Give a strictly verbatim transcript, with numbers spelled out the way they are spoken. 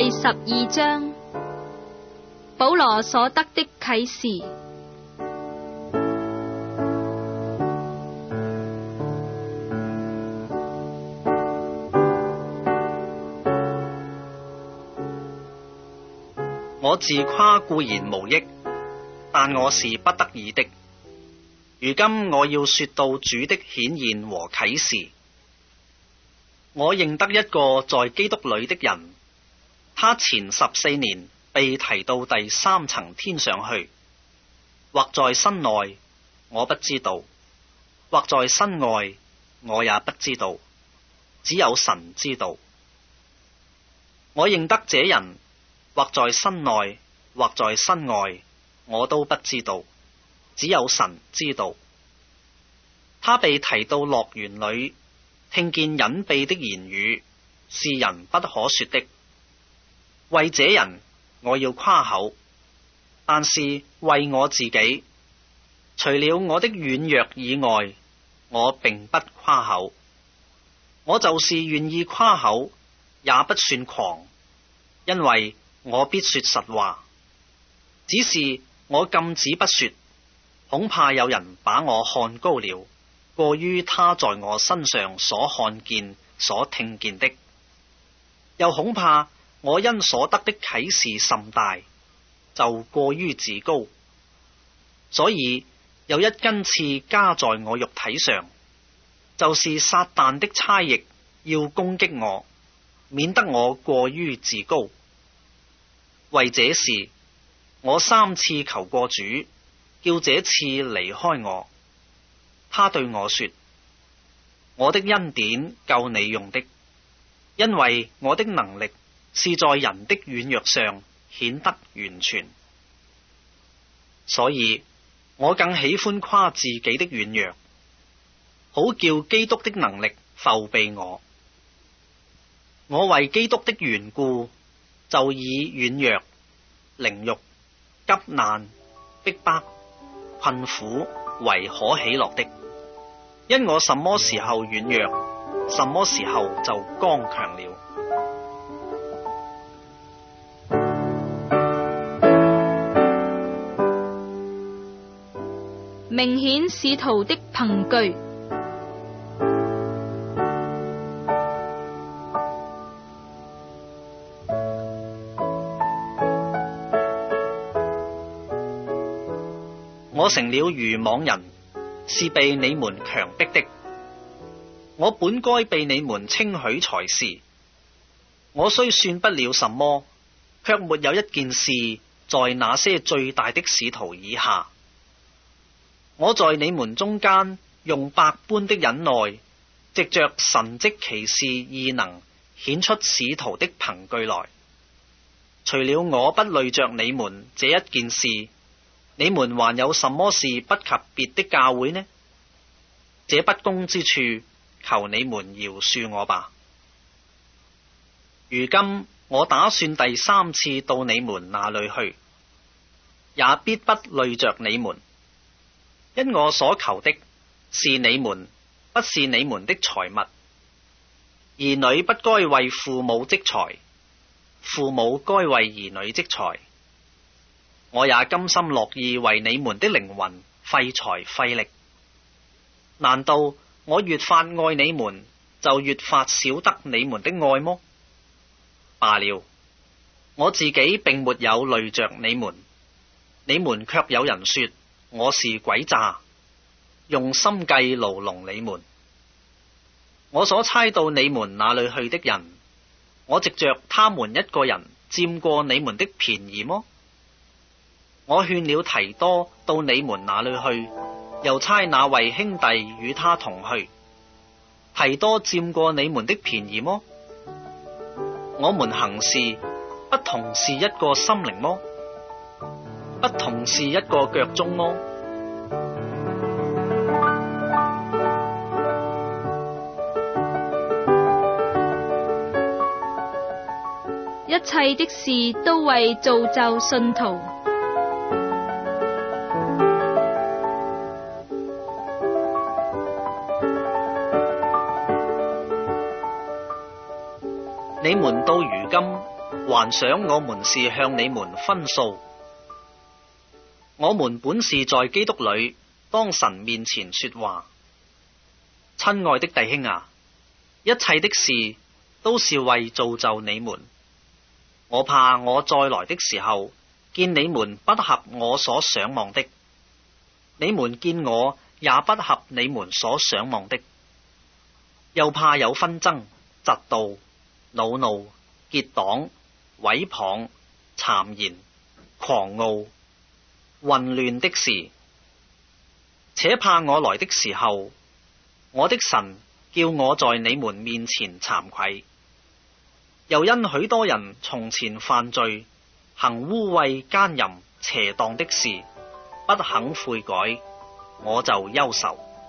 第十二章，保羅所得的啟示。 我自誇固然無益，但我是不得已的。如今我要說到主的顯現和啟示。我認得一個在基督裏的人，他前十四年被提到第三層天上去，或在身內，我不知道；或在身外，我也不知道，只有神知道。我認得這人，或在身內，或在身外，我都不知道，只有神知道。他被提到樂園裏，聽見隱秘的言語，是人不可說的。為這人，我要誇口，但是為我自己，除了我的軟弱以外，我並不誇口。我就是願意誇口，也不算狂，因為我必說實話。只是我禁止不說，恐怕有人把我看高了，過於他在我身上所看見、所聽見的，又恐怕我因所得的啟示甚大，就過於自高。所以有一根刺加在我肉體上，就是撒旦的差役要攻擊我，免得我過於自高。為這事，我三次求過主，叫這刺離開我。他對我說：我的恩典夠你用的，因為我的能力是在人的軟弱上顯得完全。所以我更喜歡誇自己的軟弱，好叫基督的能力覆庇我。我為基督的緣故，就以軟弱、凌辱、急難、逼迫、困苦為可喜樂的，因我什麼時候軟弱，什麼時候就剛強了。 明顯使徒的憑據。 我成了愚妄人，是被你們強迫的。我本該被你們稱許才是。我雖算不了什麼，卻沒有一件事在那些最大的使徒以下。我在你們中間用百般的忍耐，藉着神蹟奇事異能，顯出使徒的憑據來。除了我不累着你們這一件事，你們還有什麼事不及別的教會呢？這不公之處，求你們饒恕我吧。如今我打算第三次到你們那裏去，也必不累着你們，因我所求的是你們，不是你們的財物。兒女不該為父母積財，父母該為兒女積財。我也甘心樂意為你們的靈魂費財費力。難道我越發愛你們，就越發少得你們的愛麼？罷了，我自己並沒有累着你們，你們卻有人說我是詭詐，用心計牢籠你們。我所差到你們那裏去的人，我藉着他們一個人佔過你們的便宜麼？我勸了提多到你們那裏去，又差那位兄弟與他同去。提多佔過你們的便宜麼？我們行事不同是一個心靈麼？不同是一個腳蹤麼？ 一切的事都為造就信徒。 你們到如今還想我們是向你們分訴。我們本是在基督裏，當神面前說話。親愛的弟兄啊，一切的事都是為造就你們。我怕我再來的時候，見你們不合我所想望的，你們見我也不合你們所想望的。又怕有紛爭、嫉妒、惱怒、結黨、毀謗、讒言、狂傲、混亂的事，且怕我來的時候，我的神叫我在你們面前慚愧。又因許多人從前犯罪，行污穢、奸淫、邪蕩的事，不肯悔改，我就憂愁。